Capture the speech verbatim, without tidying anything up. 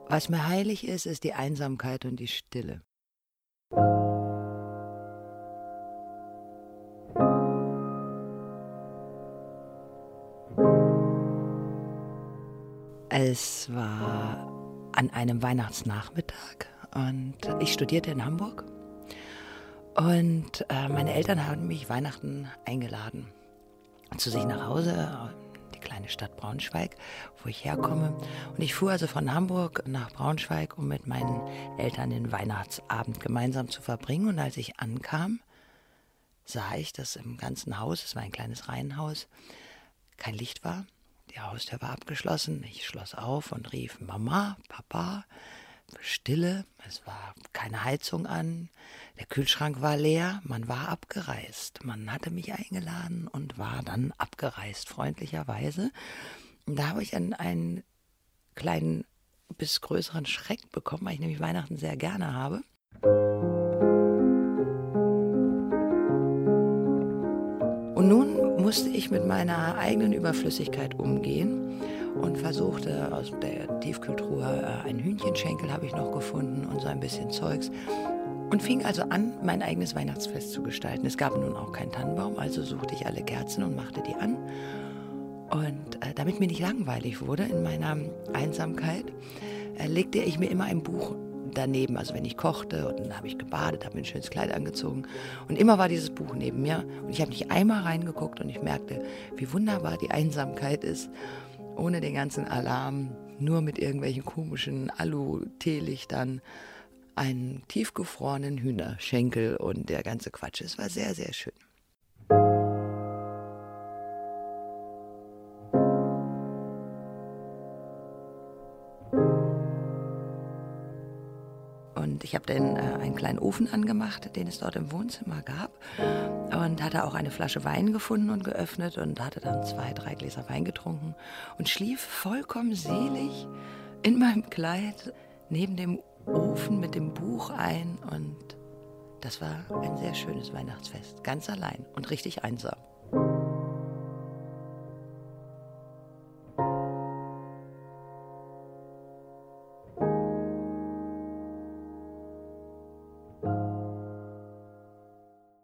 Was mir heilig ist, ist die Einsamkeit und die Stille. Es war an einem Weihnachtsnachmittag und ich studierte in Hamburg und äh, meine Eltern haben mich Weihnachten eingeladen zu sich nach Hause, die kleine Stadt Braunschweig, wo ich herkomme. Und ich fuhr also von Hamburg nach Braunschweig, um mit meinen Eltern den Weihnachtsabend gemeinsam zu verbringen. Und als ich ankam, sah ich, dass im ganzen Haus, es war ein kleines Reihenhaus, kein Licht war. Die Haustür war abgeschlossen. Ich schloss auf und rief Mama, Papa, Stille. Es war keine Heizung an. Der Kühlschrank war leer. Man war abgereist. Man hatte mich eingeladen und war dann abgereist, freundlicherweise. Und da habe ich einen, einen kleinen bis größeren Schreck bekommen, weil ich nämlich Weihnachten sehr gerne habe. Und nun musste ich mit meiner eigenen Überflüssigkeit umgehen und versuchte aus der Tiefkühltruhe ein Hühnchenschenkel habe ich noch gefunden und so ein bisschen Zeugs. Und fing also an, mein eigenes Weihnachtsfest zu gestalten. Es gab nun auch keinen Tannenbaum, also suchte ich alle Kerzen und machte die an. Und äh, damit mir nicht langweilig wurde in meiner Einsamkeit, äh, legte ich mir immer ein Buch daneben, also wenn ich kochte und dann habe ich gebadet, habe mir ein schönes Kleid angezogen und immer war dieses Buch neben mir und ich habe nicht einmal reingeguckt und ich merkte, wie wunderbar die Einsamkeit ist, ohne den ganzen Alarm, nur mit irgendwelchen komischen Alu-Teelichtern, einen tiefgefrorenen Hühnerschenkel und der ganze Quatsch. Es war sehr, sehr schön. Und ich habe dann äh, einen kleinen Ofen angemacht, den es dort im Wohnzimmer gab. Und hatte auch eine Flasche Wein gefunden und geöffnet und hatte dann zwei, drei Gläser Wein getrunken und schlief vollkommen selig in meinem Kleid neben dem Ofen mit dem Buch ein. Und das war ein sehr schönes Weihnachtsfest, ganz allein und richtig einsam.